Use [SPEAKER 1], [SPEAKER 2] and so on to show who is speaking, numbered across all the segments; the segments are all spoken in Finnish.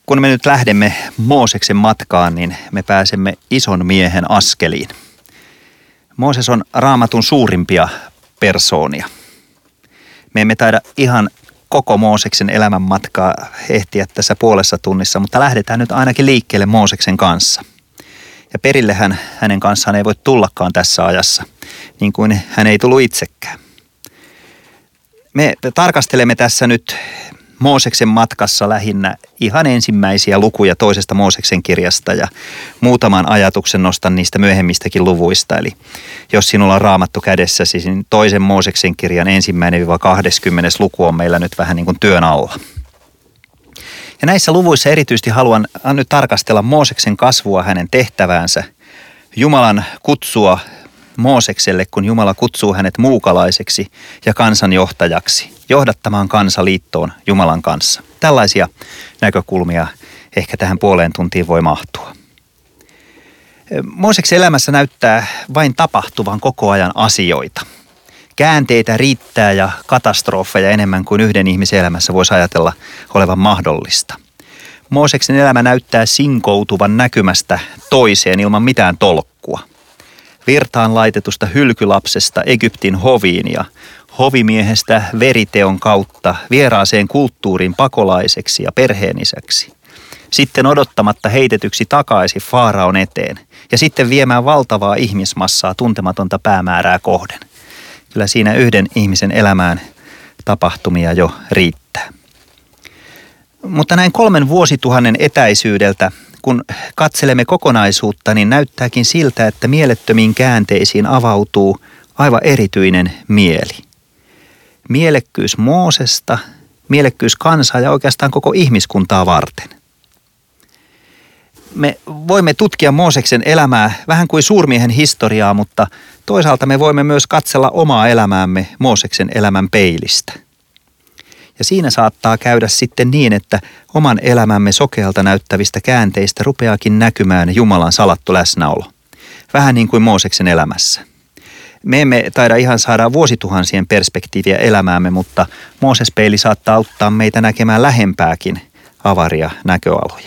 [SPEAKER 1] Kun me nyt lähdemme Mooseksen matkaan, niin me pääsemme ison miehen askeliin. Mooses on Raamatun suurimpia persoonia. Me emme taida ihan koko Mooseksen elämän matkaa ehtiä tässä puolessa tunnissa, mutta lähdetään nyt ainakin liikkeelle Mooseksen kanssa. Ja perillehän hänen kanssaan ei voi tullakaan tässä ajassa, niin kuin hän ei tullut itsekään. Me tarkastelemme tässä nyt Mooseksen matkassa lähinnä ihan ensimmäisiä lukuja toisesta Mooseksen kirjasta ja muutaman ajatuksen nostan niistä myöhemmistäkin luvuista. Eli jos sinulla on Raamattu kädessäsi, niin toisen Mooseksen kirjan 1-20 luku on meillä nyt vähän niin kuin työn alla. Ja näissä luvuissa erityisesti haluan nyt tarkastella Mooseksen kasvua, hänen tehtäväänsä, Jumalan kutsua Moosekselle, kun Jumala kutsuu hänet muukalaiseksi ja kansanjohtajaksi, johdattamaan kansa liittoon Jumalan kanssa. Tällaisia näkökulmia ehkä tähän puoleen tuntiin voi mahtua. Mooseksen elämässä näyttää vain tapahtuvan koko ajan asioita. Käänteitä riittää ja katastrofeja enemmän kuin yhden ihmisen elämässä voisi ajatella olevan mahdollista. Mooseksen elämä näyttää sinkoutuvan näkymästä toiseen ilman mitään tolkkua. Virtaan laitetusta hylkylapsesta Egyptin hoviin ja hovimiehestä veriteon kautta vieraaseen kulttuuriin pakolaiseksi ja perheenisäksi. Sitten odottamatta heitetyksi takaisin Faaraon eteen ja sitten viemään valtavaa ihmismassaa tuntematonta päämäärää kohden. Kyllä siinä yhden ihmisen elämään tapahtumia jo riittää. Mutta näin 3 vuosituhannen etäisyydeltä, kun katselemme kokonaisuutta, niin näyttääkin siltä, että mielettömiin käänteisiin avautuu aivan erityinen mieli. Mielekkyys Moosesta, mielekkyys kansaa ja oikeastaan koko ihmiskuntaa varten. Me voimme tutkia Mooseksen elämää vähän kuin suurmiehen historiaa, mutta toisaalta me voimme myös katsella omaa elämäämme Mooseksen elämän peilistä. Ja siinä saattaa käydä sitten niin, että oman elämämme sokealta näyttävistä käänteistä rupeakin näkymään Jumalan salattu läsnäolo. Vähän niin kuin Mooseksen elämässä. Me emme taida ihan saada vuosituhansien perspektiiviä elämäämme, mutta Mooses-peili saattaa auttaa meitä näkemään lähempääkin avaria näköaloja.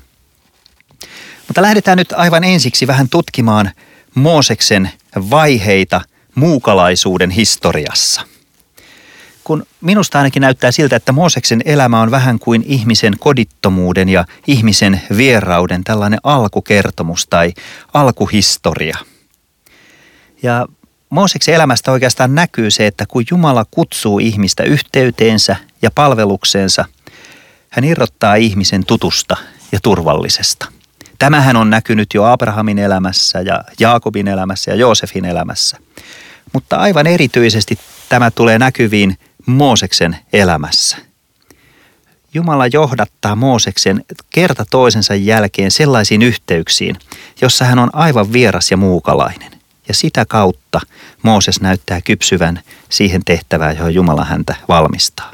[SPEAKER 1] Mutta lähdetään nyt aivan ensiksi vähän tutkimaan Mooseksen vaiheita muukalaisuuden historiassa. Kun minusta ainakin näyttää siltä, että Mooseksen elämä on vähän kuin ihmisen kodittomuuden ja ihmisen vierauden tällainen alkukertomus tai alkuhistoria. Ja Mooseksen elämästä oikeastaan näkyy se, että kun Jumala kutsuu ihmistä yhteyteensä ja palvelukseensa, hän irrottaa ihmisen tutusta ja turvallisesta. Tämähän on näkynyt jo Abrahamin elämässä ja Jaakobin elämässä ja Joosefin elämässä. Mutta aivan erityisesti tämä tulee näkyviin Mooseksen elämässä. Jumala johdattaa Mooseksen kerta toisensa jälkeen sellaisiin yhteyksiin, jossa hän on aivan vieras ja muukalainen. Ja sitä kautta Mooses näyttää kypsyvän siihen tehtävään, johon Jumala häntä valmistaa.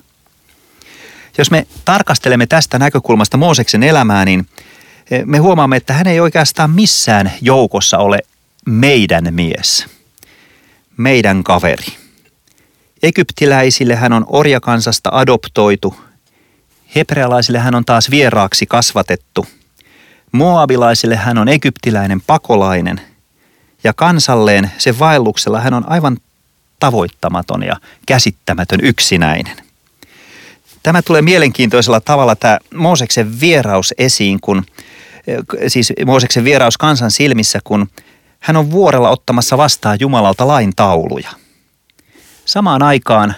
[SPEAKER 1] Jos me tarkastelemme tästä näkökulmasta Mooseksen elämää, niin me huomaamme, että hän ei oikeastaan missään joukossa ole meidän mies, meidän kaveri. Egyptiläisille hän on orjakansasta adoptoitu, hebrealaisille hän on taas vieraaksi kasvatettu, moabilaisille hän on egyptiläinen pakolainen ja kansalleen sen vaelluksella hän on aivan tavoittamaton ja käsittämätön yksinäinen. Tämä tulee mielenkiintoisella tavalla tämä Mooseksen vieraus esiin, siis Mooseksen vieraus kansan silmissä, kun hän on vuorella ottamassa vastaan Jumalalta lain tauluja. Samaan aikaan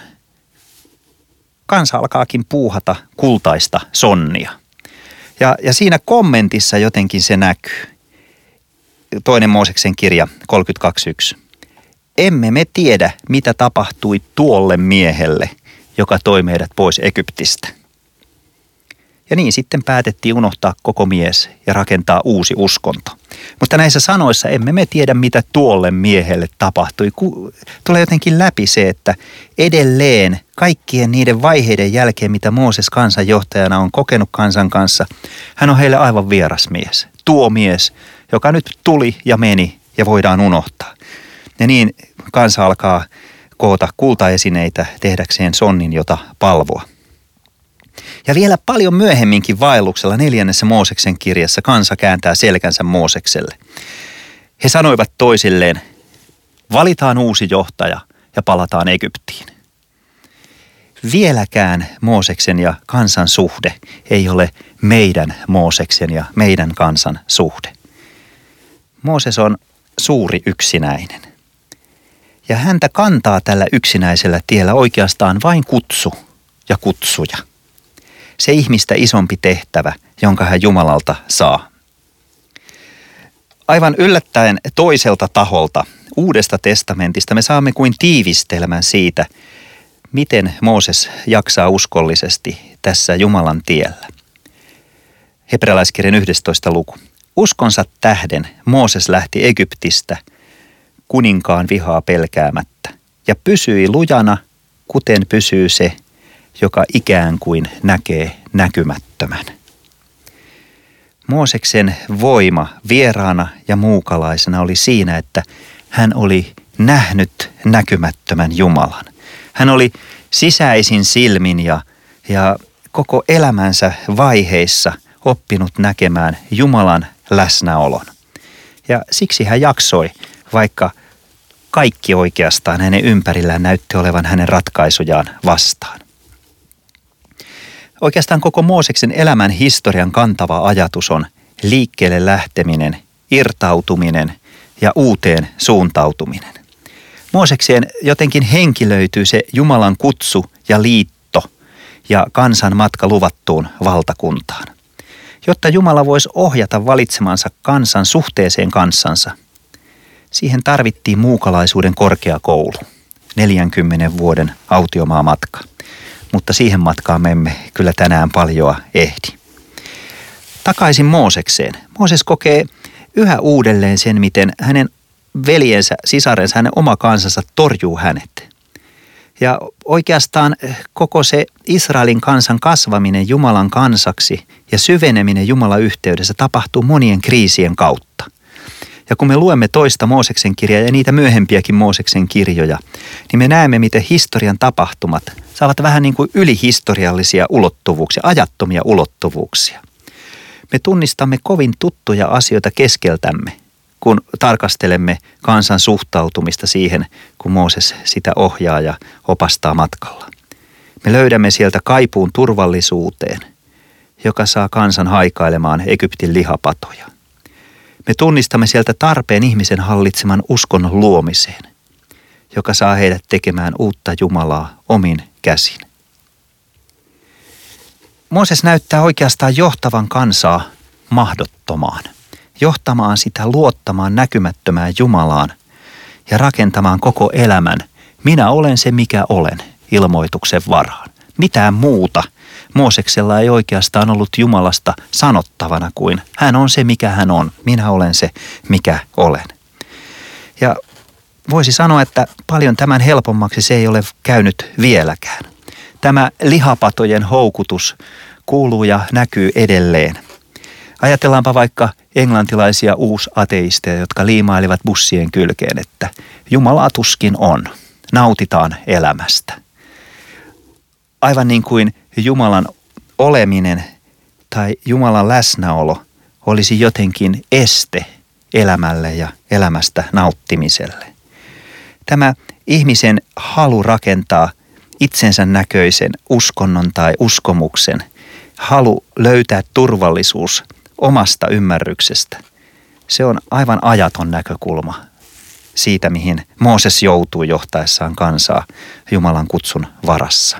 [SPEAKER 1] kansa alkaakin puuhata kultaista sonnia. Ja siinä kommentissa jotenkin se näkyy. 2 Mooseksen kirja 32.1. Emme me tiedä, mitä tapahtui tuolle miehelle, joka toi meidät pois Egyptistä. Ja niin sitten päätettiin unohtaa koko mies ja rakentaa uusi uskonto. Mutta näissä sanoissa emme me tiedä, mitä tuolle miehelle tapahtui. Tulee jotenkin läpi se, että edelleen kaikkien niiden vaiheiden jälkeen, mitä Mooses kansanjohtajana on kokenut kansan kanssa, hän on heille aivan vieras mies. Tuo mies, joka nyt tuli ja meni ja voidaan unohtaa. Ja niin kansa alkaa koota kultaesineitä tehdäkseen sonnin, jota palvoa. Ja vielä paljon myöhemminkin vaelluksella 4. Mooseksen kirjassa kansa kääntää selkänsä Moosekselle. He sanoivat toisilleen, valitaan uusi johtaja ja palataan Egyptiin. Vieläkään Mooseksen ja kansan suhde ei ole meidän Mooseksen ja meidän kansan suhde. Mooses on suuri yksinäinen. Ja häntä kantaa tällä yksinäisellä tiellä oikeastaan vain kutsu ja kutsuja. Se ihmistä isompi tehtävä, jonka hän Jumalalta saa. Aivan yllättäen toiselta taholta Uudesta testamentista me saamme kuin tiivistelmän siitä, miten Mooses jaksaa uskollisesti tässä Jumalan tiellä. Hebrealaiskirjan 11. luku. Uskonsa tähden Mooses lähti Egyptistä kuninkaan vihaa pelkäämättä ja pysyi lujana, kuten pysyy se, joka ikään kuin näkee näkymättömän. Mooseksen voima vieraana ja muukalaisena oli siinä, että hän oli nähnyt näkymättömän Jumalan. Hän oli sisäisin silmin ja koko elämänsä vaiheissa oppinut näkemään Jumalan läsnäolon. Ja siksi hän jaksoi, vaikka kaikki oikeastaan hänen ympärillään näytti olevan hänen ratkaisujaan vastaan. Oikeastaan koko Mooseksen elämän historian kantava ajatus on liikkeelle lähteminen, irtautuminen ja uuteen suuntautuminen. Moosekseen jotenkin henkilöityy se Jumalan kutsu ja liitto ja kansan matka luvattuun valtakuntaan. Jotta Jumala voisi ohjata valitsemansa kansan suhteeseen kanssansa, siihen tarvittiin muukalaisuuden korkeakoulu, 40 vuoden autiomaamatka. Mutta siihen matkaan me emme kyllä tänään paljoa ehdi. Takaisin Moosekseen. Mooses kokee yhä uudelleen sen, miten hänen veljensä, sisarensa, hänen oma kansansa torjuu hänet. Ja oikeastaan koko se Israelin kansan kasvaminen Jumalan kansaksi ja syveneminen Jumalan yhteydessä tapahtuu monien kriisien kautta. Ja kun me luemme toista Mooseksen kirjaa ja niitä myöhempiäkin Mooseksen kirjoja, niin me näemme, miten historian tapahtumat saavat vähän niin kuin ylihistoriallisia ulottuvuuksia, ajattomia ulottuvuuksia. Me tunnistamme kovin tuttuja asioita keskeltämme, kun tarkastelemme kansan suhtautumista siihen, kun Mooses sitä ohjaa ja opastaa matkalla. Me löydämme sieltä kaipuun turvallisuuteen, joka saa kansan haikailemaan Egyptin lihapatoja. Me tunnistamme sieltä tarpeen ihmisen hallitseman uskonnon luomiseen, joka saa heidät tekemään uutta Jumalaa omin käsin. Mooses näyttää oikeastaan johtavan kansaa mahdottomaan, johtamaan sitä luottamaan näkymättömään Jumalaan ja rakentamaan koko elämän minä olen se mikä olen ilmoituksen varaan. Mitään muuta Mooseksella ei oikeastaan ollut Jumalasta sanottavana kuin hän on se mikä hän on, minä olen se mikä olen. Ja voisi sanoa, että paljon tämän helpommaksi se ei ole käynyt vieläkään. Tämä lihapatojen houkutus kuuluu ja näkyy edelleen. Ajatellaanpa vaikka englantilaisia uusateisteja, jotka liimailivat bussien kylkeen, että Jumalaa tuskin on, nautitaan elämästä. Aivan niin kuin Jumalan oleminen tai Jumalan läsnäolo olisi jotenkin este elämälle ja elämästä nauttimiselle. Tämä ihmisen halu rakentaa itsensä näköisen uskonnon tai uskomuksen, halu löytää turvallisuus omasta ymmärryksestä, se on aivan ajaton näkökulma siitä, mihin Mooses joutui johtaessaan kansaa Jumalan kutsun varassa.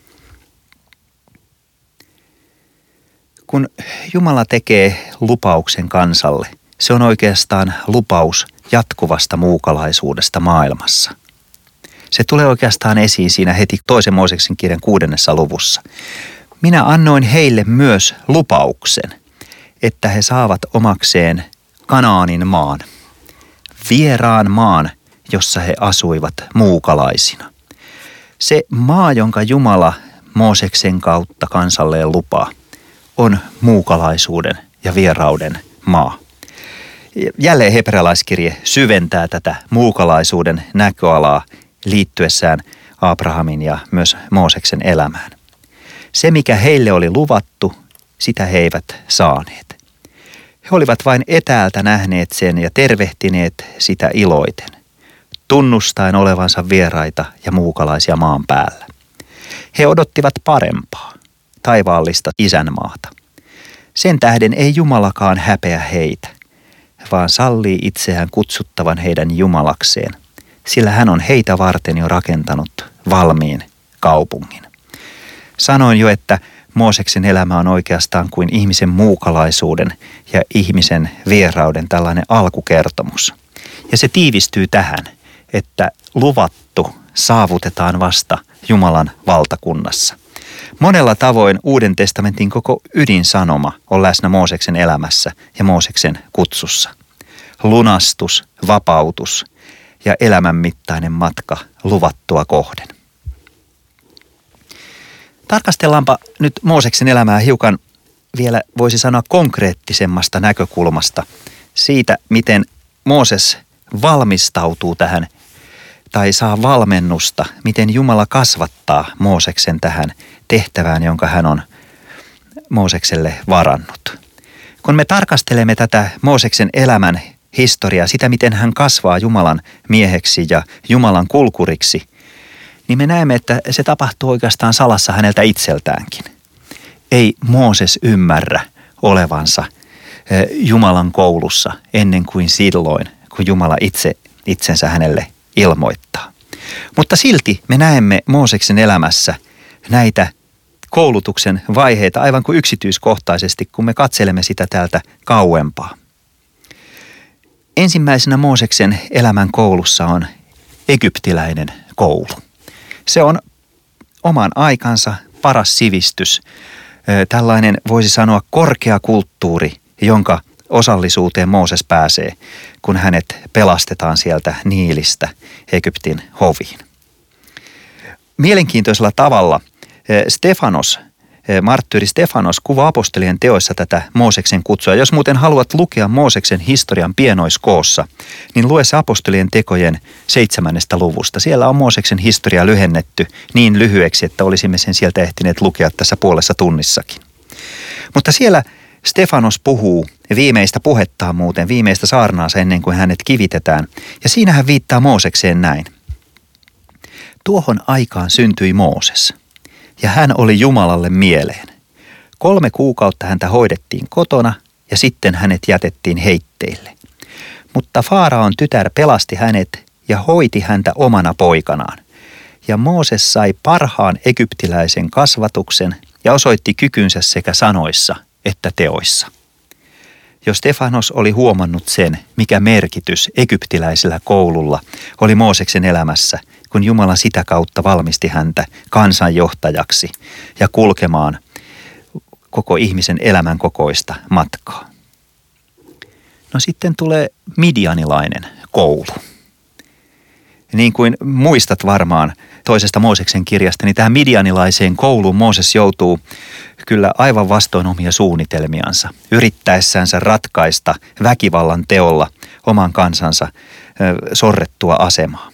[SPEAKER 1] Kun Jumala tekee lupauksen kansalle, se on oikeastaan lupaus jatkuvasta muukalaisuudesta maailmassa. Se tulee oikeastaan esiin siinä heti toisen Mooseksen kirjan 6. luvussa. Minä annoin heille myös lupauksen, että he saavat omakseen Kanaanin maan, vieraan maan, jossa he asuivat muukalaisina. Se maa, jonka Jumala Mooseksen kautta kansalleen lupaa, on muukalaisuuden ja vierauden maa. Jälleen hebrealaiskirje syventää tätä muukalaisuuden näköalaa liittyessään Abrahamin ja myös Mooseksen elämään. Se, mikä heille oli luvattu, sitä he eivät saaneet. He olivat vain etäältä nähneet sen ja tervehtineet sitä iloiten, tunnustaen olevansa vieraita ja muukalaisia maan päällä. He odottivat parempaa, taivaallista isänmaata. Sen tähden ei Jumalakaan häpeä heitä, vaan sallii itseään kutsuttavan heidän Jumalakseen, sillä hän on heitä varten jo rakentanut valmiin kaupungin. Sanoin jo, että Mooseksen elämä on oikeastaan kuin ihmisen muukalaisuuden ja ihmisen vierauden tällainen alkukertomus. Ja se tiivistyy tähän, että luvattu saavutetaan vasta Jumalan valtakunnassa. Monella tavoin Uuden testamentin koko ydinsanoma on läsnä Mooseksen elämässä ja Mooseksen kutsussa. Lunastus, vapautus ja elämän mittainen matka luvattua kohden. Tarkastellaanpa nyt Mooseksen elämää hiukan vielä voisi sanoa konkreettisemmasta näkökulmasta siitä, miten Mooses valmistautuu tähän tai saa valmennusta, miten Jumala kasvattaa Mooseksen tähän tehtävään, jonka hän on Moosekselle varannut. Kun me tarkastelemme tätä Mooseksen elämän historiaa, sitä miten hän kasvaa Jumalan mieheksi ja Jumalan kulkuriksi, niin me näemme, että se tapahtuu oikeastaan salassa häneltä itseltäänkin. Ei Mooses ymmärrä olevansa Jumalan koulussa ennen kuin silloin, kun Jumala itsensä hänelle ilmoittaa. Mutta silti me näemme Mooseksen elämässä näitä koulutuksen vaiheita aivan kuin yksityiskohtaisesti, kun me katselemme sitä täältä kauempaa. Ensimmäisenä Mooseksen elämän koulussa on egyptiläinen koulu. Se on oman aikansa paras sivistys, tällainen voisi sanoa korkea kulttuuri, jonka osallisuuteen Mooses pääsee, kun hänet pelastetaan sieltä Niilistä Egyptin hoviin. Mielenkiintoisella tavalla marttyyri Stefanos kuvaa apostolien teoissa tätä Mooseksen kutsua. Jos muuten haluat lukea Mooseksen historian pienoiskoossa, niin lue se apostolien tekojen 7. luvusta. Siellä on Mooseksen historia lyhennetty niin lyhyeksi, että olisimme sen sieltä ehtineet lukea tässä puolessa tunnissakin. Mutta siellä Stefanos puhuu viimeistä puhettaan muuten, viimeistä saarnaansa ennen kuin hänet kivitetään. Ja siinä hän viittaa Moosekseen näin. Tuohon aikaan syntyi Mooses, ja hän oli Jumalalle mieleen. 3 kuukautta häntä hoidettiin kotona, ja sitten hänet jätettiin heitteille. Mutta Faaraon tytär pelasti hänet ja hoiti häntä omana poikanaan. Ja Mooses sai parhaan egyptiläisen kasvatuksen ja osoitti kykynsä sekä sanoissa että teoissa. Jo Stefanos oli huomannut sen, mikä merkitys egyptiläisellä koululla oli Mooseksen elämässä, kun Jumala sitä kautta valmisti häntä kansanjohtajaksi ja kulkemaan koko ihmisen elämän kokoista matkaa. No sitten tulee midianilainen koulu. Niin kuin muistat varmaan toisesta Mooseksen kirjasta, niin tähän midianilaiseen kouluun Mooses joutuu kyllä aivan vastoin omia suunnitelmiansa, yrittäessänsä ratkaista väkivallan teolla oman kansansa sorrettua asemaa.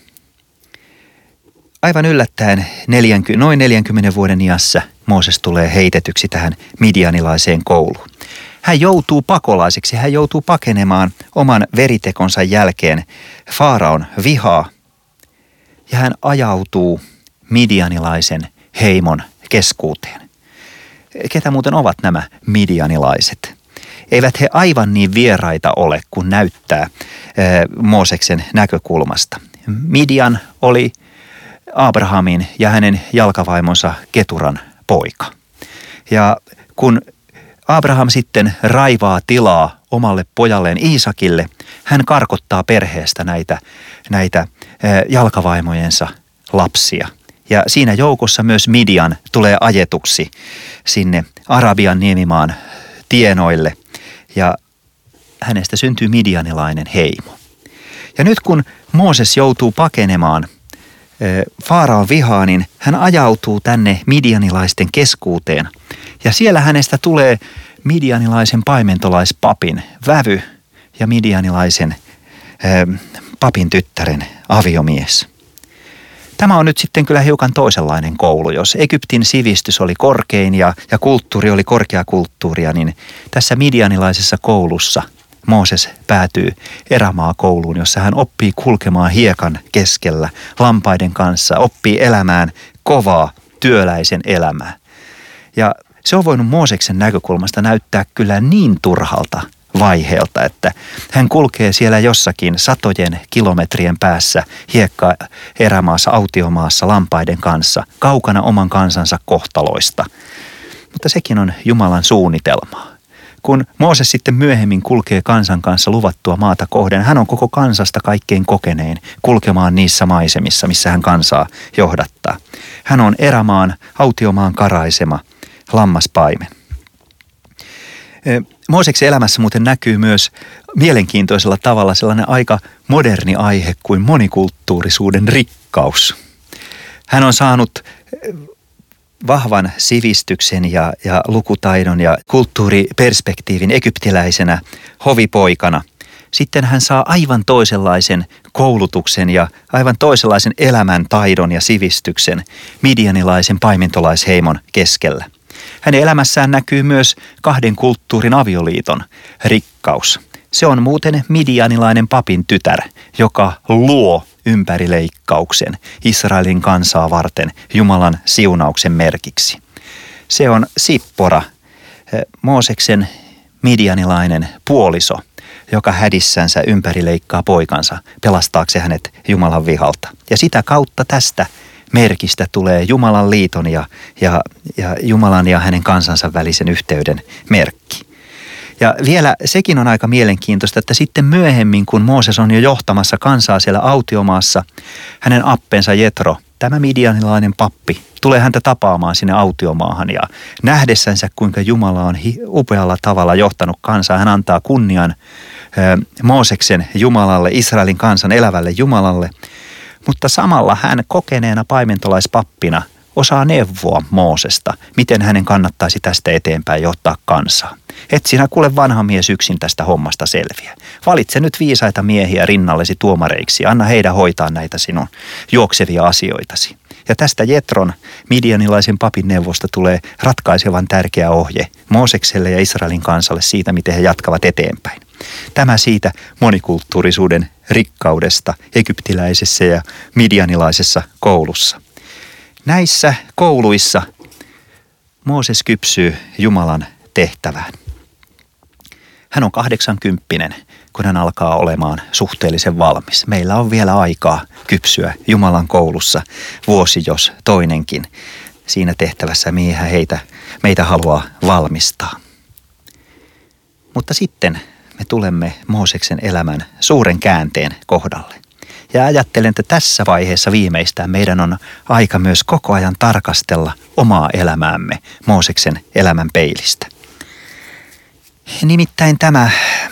[SPEAKER 1] Aivan yllättäen noin 40 vuoden iässä Mooses tulee heitetyksi tähän midianilaiseen kouluun. Hän joutuu pakolaiseksi, hän joutuu pakenemaan oman veritekonsa jälkeen Faaraon vihaa ja hän ajautuu midianilaisen heimon keskuuteen. Ketä muuten ovat nämä midianilaiset? Eivät he aivan niin vieraita ole kuin näyttää Mooseksen näkökulmasta. Midian oli Abrahamin ja hänen jalkavaimonsa Keturan poika. Ja kun Abraham sitten raivaa tilaa omalle pojalleen Iisakille, hän karkottaa perheestä näitä jalkavaimojensa lapsia. Ja siinä joukossa myös Midian tulee ajetuksi sinne Arabian niemimaan tienoille ja hänestä syntyy midianilainen heimo. Ja nyt kun Mooses joutuu pakenemaan Faaraon vihaa, niin hän ajautuu tänne midianilaisten keskuuteen. Ja siellä hänestä tulee midianilaisen paimentolaispapin vävy ja midianilaisen papin tyttären aviomies. Tämä on nyt sitten kyllä hiukan toisenlainen koulu. Jos Egyptin sivistys oli korkein ja kulttuuri oli korkeakulttuuria, niin tässä midianilaisessa koulussa Mooses päätyy erämaakouluun, jossa hän oppii kulkemaan hiekan keskellä lampaiden kanssa, oppii elämään kovaa työläisen elämää. Ja se on voinut Mooseksen näkökulmasta näyttää kyllä niin turhalta vaiheelta, että hän kulkee siellä jossakin satojen kilometrien päässä hiekka erämaassa, autiomaassa lampaiden kanssa, kaukana oman kansansa kohtaloista. Mutta sekin on Jumalan suunnitelmaa. Kun Mooses sitten myöhemmin kulkee kansan kanssa luvattua maata kohden, hän on koko kansasta kaikkein kokenein kulkemaan niissä maisemissa, missä hän kansaa johdattaa. Hän on erämaan, autiomaan karaisema lammaspaimen. Mooseksen elämässä muuten näkyy myös mielenkiintoisella tavalla sellainen aika moderni aihe kuin monikulttuurisuuden rikkaus. Hän on saanut vahvan sivistyksen ja lukutaidon ja kulttuuriperspektiivin egyptiläisenä hovipoikana. Sitten hän saa aivan toisenlaisen koulutuksen ja aivan toisenlaisen elämäntaidon ja sivistyksen midianilaisen paimentolaisheimon keskellä. Hänen elämässään näkyy myös kahden kulttuurin avioliiton rikkaus. Se on muuten midianilainen papin tytär, joka luo ympärileikkauksen Israelin kansaa varten Jumalan siunauksen merkiksi. Se on Sippora, Mooseksen midianilainen puoliso, joka hädissänsä ympärileikkaa poikansa pelastaakseen hänet Jumalan vihalta. Ja sitä kautta tästä merkistä tulee Jumalan liiton ja Jumalan ja hänen kansansa välisen yhteyden merkki. Ja vielä sekin on aika mielenkiintoista, että sitten myöhemmin, kun Mooses on jo johtamassa kansaa siellä autiomaassa, hänen appensa Jetro, tämä midianilainen pappi, tulee häntä tapaamaan sinne autiomaahan ja nähdessänsä, kuinka Jumala on upealla tavalla johtanut kansaa. Hän antaa kunnian Mooseksen Jumalalle, Israelin kansan elävälle Jumalalle, mutta samalla hän kokeneena paimentolaispappina osaa neuvoa Moosesta, miten hänen kannattaisi tästä eteenpäin johtaa kansaa. Et sinä kuule vanha mies yksin tästä hommasta selviä. Valitse nyt viisaita miehiä rinnallesi tuomareiksi ja anna heidän hoitaa näitä sinun juoksevia asioitasi. Ja tästä Jetron midianilaisen papin neuvosta tulee ratkaisevan tärkeä ohje Moosekselle ja Israelin kansalle siitä, miten he jatkavat eteenpäin. Tämä siitä monikulttuurisuuden rikkaudesta egyptiläisessä ja midianilaisessa koulussa. Näissä kouluissa Mooses kypsyy Jumalan tehtävään. Hän on 80, kun hän alkaa olemaan suhteellisen valmis. Meillä on vielä aikaa kypsyä Jumalan koulussa vuosi jos toinenkin siinä tehtävässä, mihin hän meitä haluaa valmistaa. Mutta sitten me tulemme Mooseksen elämän suuren käänteen kohdalle. Ja ajattelen, että tässä vaiheessa viimeistään meidän on aika myös koko ajan tarkastella omaa elämäämme Mooseksen elämän peilistä. Nimittäin tämä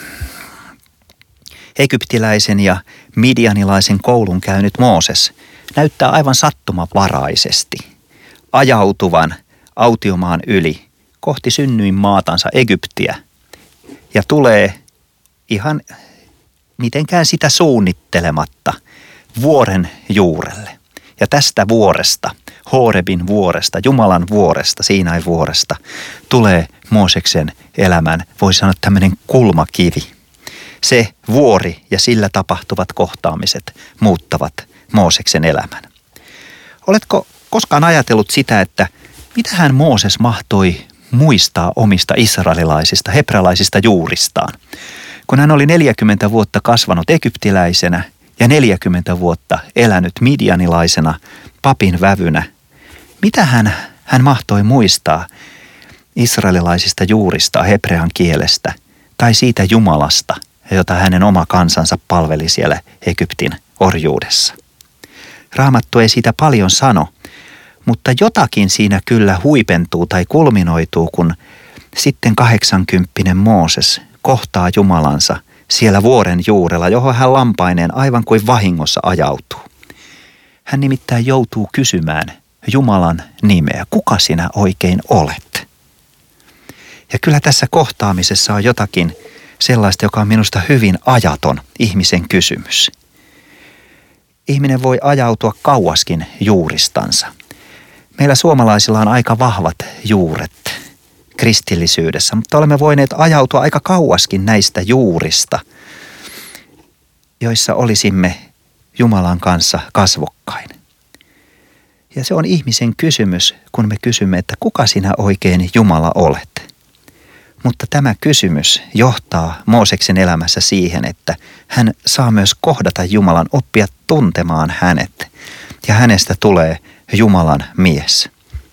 [SPEAKER 1] egyptiläisen ja midianilaisen koulun käynyt Mooses näyttää aivan sattumanvaraisesti ajautuvan autiomaan yli kohti synnyinmaatansa Egyptiä ja tulee ihan mitenkään sitä suunnittelematta vuoren juurelle. Ja tästä vuoresta, Horebin vuoresta, Jumalan vuoresta, Siinain vuoresta, tulee Mooseksen elämän, voisi sanoa tämmöinen kulmakivi. Se vuori ja sillä tapahtuvat kohtaamiset muuttavat Mooseksen elämän. Oletko koskaan ajatellut sitä, että mitähän Mooses mahtoi muistaa omista israelilaisista, hebrealaisista juuristaan? Kun hän oli 40 vuotta kasvanut egyptiläisenä ja 40 vuotta elänyt midianilaisena papin vävynä, mitä hän mahtoi muistaa israelilaisista juurista hebrean kielestä tai siitä Jumalasta, jota hänen oma kansansa palveli siellä Egyptin orjuudessa? Raamattu ei siitä paljon sano, mutta jotakin siinä kyllä huipentuu tai kulminoituu, kun sitten 80 Mooses kohtaa Jumalansa siellä vuoren juurella, johon hän lampaineen aivan kuin vahingossa ajautuu. Hän nimittäin joutuu kysymään Jumalan nimeä, kuka sinä oikein olet? Ja kyllä tässä kohtaamisessa on jotakin sellaista, joka on minusta hyvin ajaton ihmisen kysymys. ihminen voi ajautua kauaskin juuristansa. Meillä suomalaisilla on aika vahvat juuret kristillisyydessä, mutta olemme voineet ajautua aika kauaskin näistä juurista, joissa olisimme Jumalan kanssa kasvokkain. Ja se on ihmisen kysymys, kun me kysymme, että kuka sinä oikein Jumala olet. Mutta tämä kysymys johtaa Mooseksen elämässä siihen, että hän saa myös kohdata Jumalan, oppia tuntemaan hänet. Ja hänestä tulee Jumalan mies.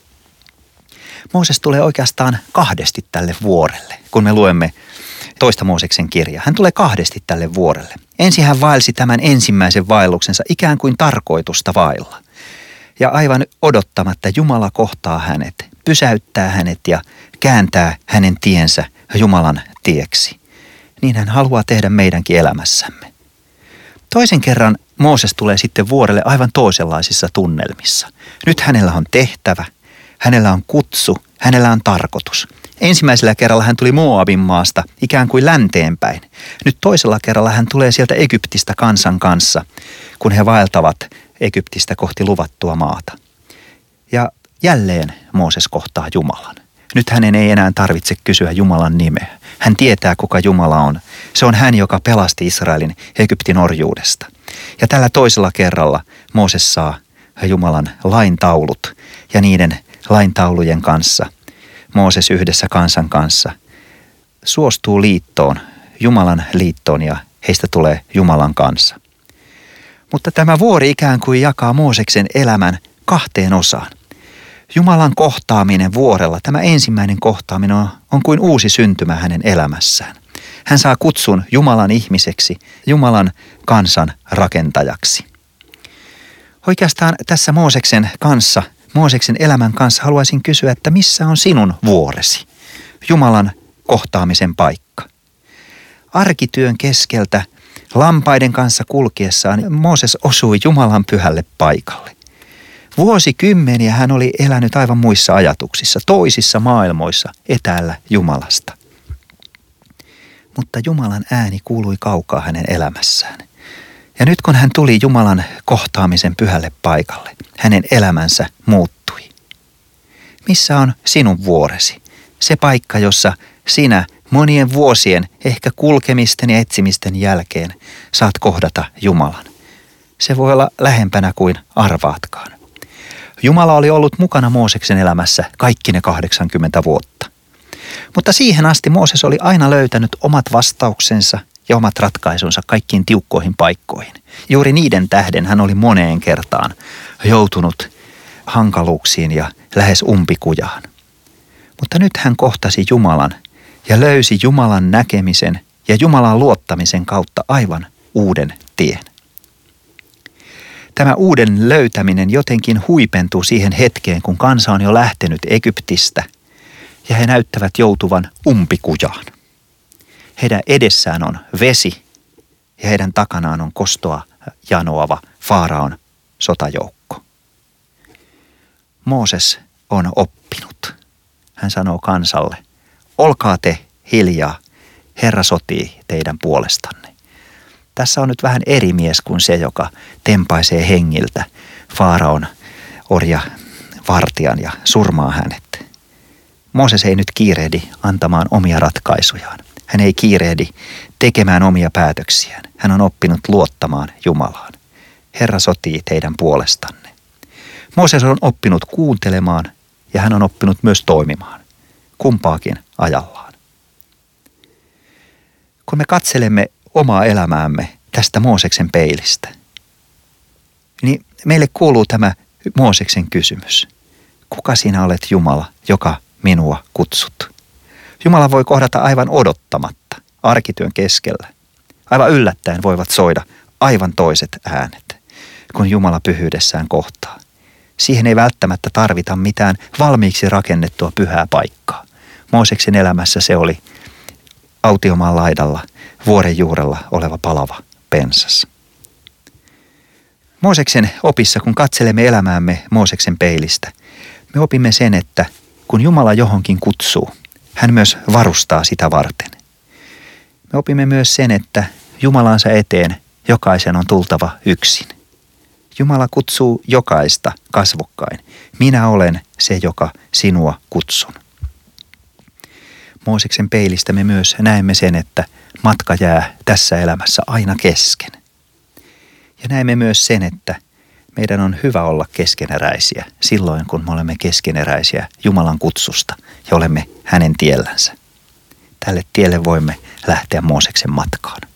[SPEAKER 1] Mooses tulee oikeastaan kahdesti tälle vuorelle, kun me luemme toista Mooseksen kirjaa. Hän tulee kahdesti tälle vuorelle. Ensin hän vaelsi tämän ensimmäisen vaelluksensa ikään kuin tarkoitusta vailla. Ja aivan odottamatta Jumala kohtaa hänet, pysäyttää hänet ja kääntää hänen tiensä Jumalan tieksi. Niin hän haluaa tehdä meidänkin elämässämme. Toisen kerran Mooses tulee sitten vuorelle aivan toisenlaisissa tunnelmissa. Nyt hänellä on tehtävä, hänellä on kutsu, hänellä on tarkoitus. Ensimmäisellä kerralla hän tuli Moabin maasta ikään kuin länteenpäin. Nyt toisella kerralla hän tulee sieltä Egyptistä kansan kanssa, kun he vaeltavat Egyptistä kohti luvattua maata. Ja jälleen Mooses kohtaa Jumalan. Nyt hänen ei enää tarvitse kysyä Jumalan nimeä. Hän tietää, kuka Jumala on. Se on hän, joka pelasti Israelin Egyptin orjuudesta. Ja tällä toisella kerralla Mooses saa Jumalan laintaulut ja niiden laintaulujen kanssa Mooses yhdessä kansan kanssa suostuu liittoon, Jumalan liittoon ja heistä tulee Jumalan kanssa. Mutta tämä vuori ikään kuin jakaa Mooseksen elämän kahteen osaan. Jumalan kohtaaminen vuorella, tämä ensimmäinen kohtaaminen on kuin uusi syntymä hänen elämässään. Hän saa kutsun Jumalan ihmiseksi, Jumalan kansan rakentajaksi. Oikeastaan tässä Mooseksen elämän kanssa haluaisin kysyä, että missä on sinun vuoresi, Jumalan kohtaamisen paikka. Arkityön keskeltä lampaiden kanssa kulkiessaan Mooses osui Jumalan pyhälle paikalle. Vuosikymmeniä hän oli elänyt aivan muissa ajatuksissa, toisissa maailmoissa etäällä Jumalasta. Mutta Jumalan ääni kuului kaukaa hänen elämässään. Ja nyt kun hän tuli Jumalan kohtaamisen pyhälle paikalle, hänen elämänsä muuttui. Missä on sinun vuoresi? Se paikka, jossa sinä monien vuosien, ehkä kulkemisten ja etsimisten jälkeen saat kohdata Jumalan. Se voi olla lähempänä kuin arvaatkaan. Jumala oli ollut mukana Mooseksen elämässä kaikki ne 80 vuotta. Mutta siihen asti Mooses oli aina löytänyt omat vastauksensa ja omat ratkaisunsa kaikkiin tiukkoihin paikkoihin. Juuri niiden tähden hän oli moneen kertaan joutunut hankaluuksiin ja lähes umpikujaan. Mutta nyt hän kohtasi Jumalan ja löysi Jumalan näkemisen ja Jumalan luottamisen kautta aivan uuden tien. Tämä uuden löytäminen jotenkin huipentuu siihen hetkeen, kun kansa on jo lähtenyt Egyptistä ja he näyttävät joutuvan umpikujaan. Heidän edessään on vesi ja heidän takanaan on kostoa janoava Faaraon sotajoukko. Mooses on oppinut. Hän sanoo kansalle, olkaa te hiljaa, Herra sotii teidän puolestanne. Tässä on nyt vähän eri mies kuin se, joka tempaisee hengiltä Faaraon orjavartijan ja surmaa hänet. Mooses ei nyt kiirehdi antamaan omia ratkaisujaan. Hän ei kiirehdi tekemään omia päätöksiään. Hän on oppinut luottamaan Jumalaan. Herra sotii teidän puolestanne. Mooses on oppinut kuuntelemaan ja hän on oppinut myös toimimaan. Kumpaakin ajallaan. Kun me katselemme omaa elämäämme tästä Mooseksen peilistä, niin meille kuuluu tämä Mooseksen kysymys. Kuka sinä olet, Jumala, joka minua kutsut? Jumala voi kohdata aivan odottamatta, arkityön keskellä. Aivan yllättäen voivat soida aivan toiset äänet, kun Jumala pyhyydessään kohtaa. Siihen ei välttämättä tarvita mitään valmiiksi rakennettua pyhää paikkaa. Mooseksen elämässä se oli autiomaan laidalla, vuoren juurella oleva palava pensas. Mooseksen opissa, kun katselemme elämäämme Mooseksen peilistä, me opimme sen, että kun Jumala johonkin kutsuu, hän myös varustaa sitä varten. Me opimme myös sen, että Jumalansa eteen jokaisen on tultava yksin. Jumala kutsuu jokaista kasvokkain. Minä olen se, joka sinua kutsun. Mooseksen peilistä me myös näemme sen, että matka jää tässä elämässä aina kesken. Ja näemme myös sen, että meidän on hyvä olla keskeneräisiä silloin, kun me olemme keskeneräisiä Jumalan kutsusta ja olemme hänen tiellänsä. Tälle tielle voimme lähteä Mooseksen matkaan.